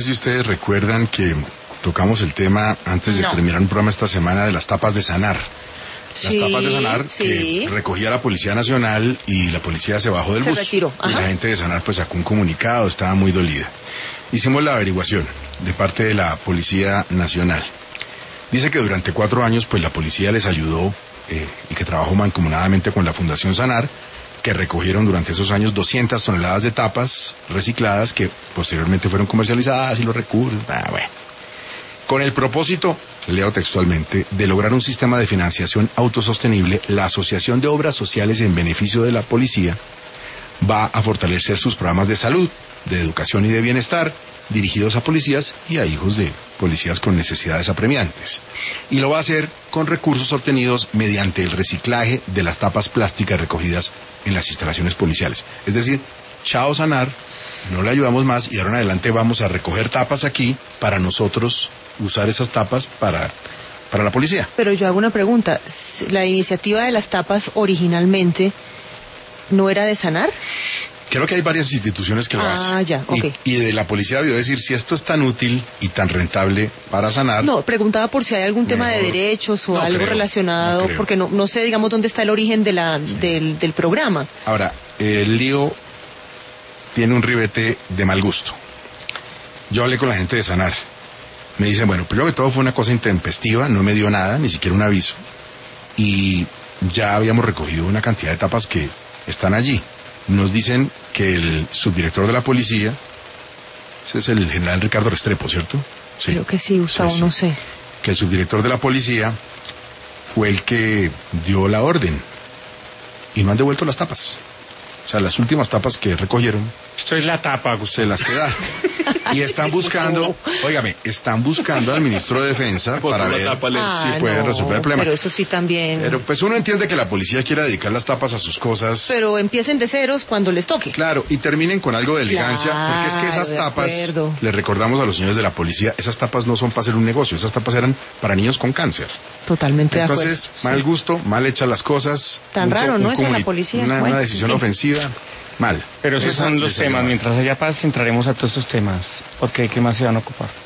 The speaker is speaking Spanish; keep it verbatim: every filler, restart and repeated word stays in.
si ustedes recuerdan que tocamos el tema antes de no. terminar un programa esta semana de las tapas de Sanar. Las sí, tapas de Sanar sí. que recogía la Policía Nacional y la policía se bajó del se bus. Retiró. Y la gente de Sanar pues sacó un comunicado, estaba muy dolida. Hicimos la averiguación de parte de la Policía Nacional. Dice que durante cuatro años pues la policía les ayudó eh, y que trabajó mancomunadamente con la Fundación Sanar, que recogieron durante esos años doscientas toneladas de tapas recicladas que posteriormente fueron comercializadas y los recursos, ah, bueno. Con el propósito, leo textualmente, de lograr un sistema de financiación autosostenible, la Asociación de Obras Sociales en Beneficio de la Policía va a fortalecer sus programas de salud, de educación y de bienestar, dirigidos a policías y a hijos de policías con necesidades apremiantes. Y lo va a hacer con recursos obtenidos mediante el reciclaje de las tapas plásticas recogidas en las instalaciones policiales. Es decir, chao Sanar, no le ayudamos más y ahora en adelante vamos a recoger tapas aquí para nosotros usar esas tapas para, para la policía. Pero yo hago una pregunta, ¿la iniciativa de las tapas originalmente no era de Sanar? Creo que hay varias instituciones que lo ah, hacen. Ah, ya, ok. Y, y de la policía debió decir, si esto es tan útil y tan rentable para Sanar... No, preguntaba por si hay algún tema mejor, de derechos o no algo creo, relacionado, no porque no, no sé, digamos, dónde está el origen de la, sí. del, del programa. Ahora, el lío tiene un ribete de mal gusto. Yo hablé con la gente de Sanar. Me dicen, bueno, primero que todo fue una cosa intempestiva, no me dio nada, ni siquiera un aviso. Y ya habíamos recogido una cantidad de tapas que están allí. Nos dicen que el subdirector de la policía, ese es el general Ricardo Restrepo, ¿cierto? Sí. Creo que sí, Gustavo, sí, sí. no sé. Que el subdirector de la policía fue el que dio la orden y no han devuelto las tapas. O sea, las últimas tapas que recogieron... Esto es la tapa, Gustavo. Se las quedaron. Y están buscando, óigame, están buscando al ministro de Defensa para ver ah, si pueden no, resolver el problema. Pero eso sí también... Pero pues uno entiende que la policía quiera dedicar las tapas a sus cosas. Pero empiecen de ceros cuando les toque. Claro, y terminen con algo de elegancia, claro, porque es que esas tapas, les recordamos a los señores de la policía, esas tapas no son para hacer un negocio, esas tapas eran para niños con cáncer. Totalmente Entonces, de acuerdo. mal sí. gusto, mal hechas las cosas. Tan un, raro, un ¿no? Eso de la comuni- policía. Una, bueno, una decisión okay. ofensiva. Mal. Pero esos Esa son los les temas. ayuda. Mientras haya paz, entraremos a todos estos temas. Porque ¿qué más se van a ocupar?